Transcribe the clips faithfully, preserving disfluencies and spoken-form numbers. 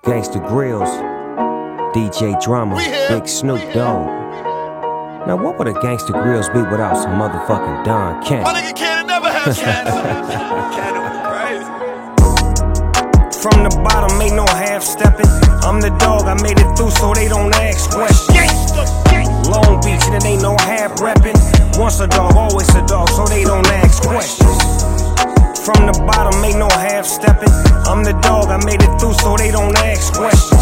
Gangsta Grills, D J Drama, Big Snoop Dogg. Now what would a Gangsta Grills be without some motherfucking Don Ken? My nigga Cannon never had Cannon was crazy. From the bottom, ain't no half-stepping. I'm the dog, I made it through so they don't ask questions. Long Beach, and it ain't no half-repping. Once a dog, always a dog, so they don't ask questions. From the bottom, ain't no half-stepping. I'm the dog, I made it through so they don't ask questions.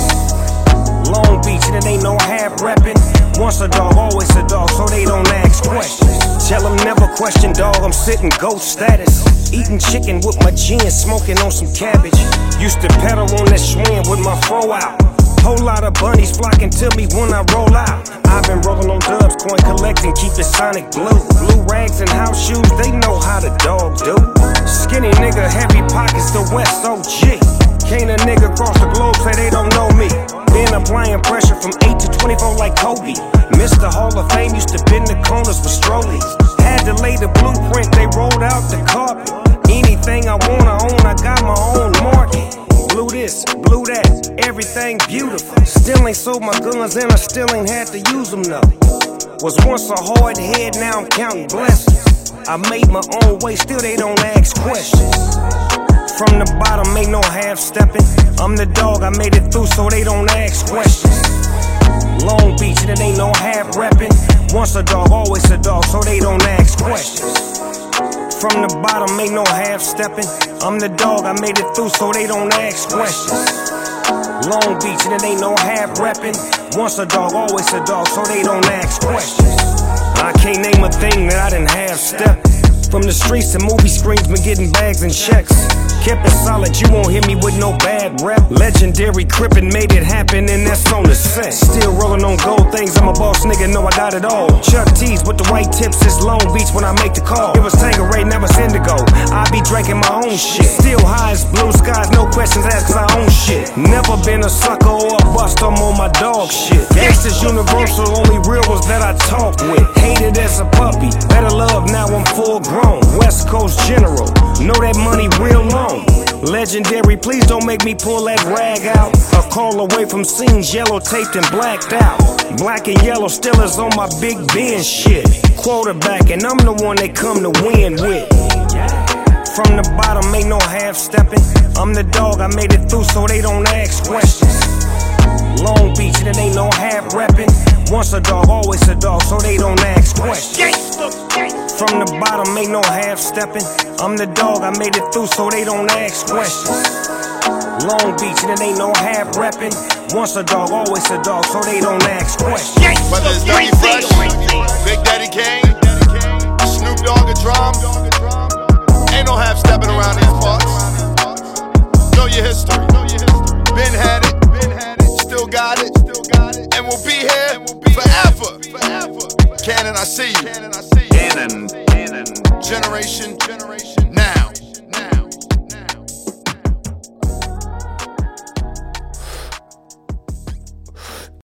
Long Beach, and it ain't no half-repping. Once a dog, always a dog, so they don't ask questions. Tell them never question, dog, I'm sitting ghost status. Eating chicken with my jeans, smoking on some cabbage. Used to pedal on that swing with my fro out. Whole lot of bunnies flocking to me when I roll out. I've been rolling on dubs, coin collecting, keep it sonic blue. Blue rags and house shoes, they know how the dog do. Skinny nigga, heavy pockets, the West O G. Can't a nigga cross the globe say they don't know me. Been applying pressure from eight to twenty-four like Kobe. Mister Hall of Fame used to bend the corners with strollies. Had to lay the blueprint, they rolled out the carpet. Anything I wanna own, I got my own market. Blue this, blue that, everything beautiful. Still ain't sold my guns and I still ain't had to use them though. Was once a hard head, now I'm counting blessings. I made my own way, still they don't ask questions. From the bottom, ain't no half-stepping. I'm the dog, I made it through so they don't ask questions. Long Beach, and it ain't no half-repping. Once a dog, always a dog, so they don't ask questions. From the bottom, ain't no half-stepping. I'm the dog, I made it through so they don't ask questions. Long Beach, and it ain't no half-repping. Once a dog, always a dog, so they don't ask questions. I can't name a thing that I didn't half-step. From the streets to movie screens, been getting bags and checks. Kept it solid, you won't hear me with no bad rep. Legendary Crippin' made it happen, and that's on the set. Still rolling on gold things, I'm a boss nigga, know I got it all. Chuck T's with the white tips, it's Long Beach when I make the call. It was Tanqueray, never Indigo, I be drinking my own shit. Still high as blue skies, no questions asked cause I own shit. Never been a sucker or a bust, I'm on my dog shit. Gangsta's universal, only real ones that I talk with. Hated as a puppy, better love, now I'm full grown. West Coast General, know that money real long. Legendary, please don't make me pull that rag out. A call away from scenes, yellow taped and blacked out. Black and yellow still is on my Big Ben shit. Quarterback, and I'm the one they come to win with. From the bottom, ain't no half-stepping. I'm the dog, I made it through so they don't ask questions. Long Beach, and it ain't no half-repping. Once a dog, always a dog, so they don't ask questions. From the bottom, ain't no half-stepping. I'm the dog, I made it through so they don't ask questions. Long Beach, and it ain't no half-repping. Once a dog, always a dog, so they don't ask questions. Whether it's Dougie Fresh, Big Daddy Kane, Snoop Dogg or Drum, ain't no half-stepping around these parts. Know your history. Been had it, still got it, and we'll be here forever. Cannon, I see you. Cannon, Cannon. Generation, generation.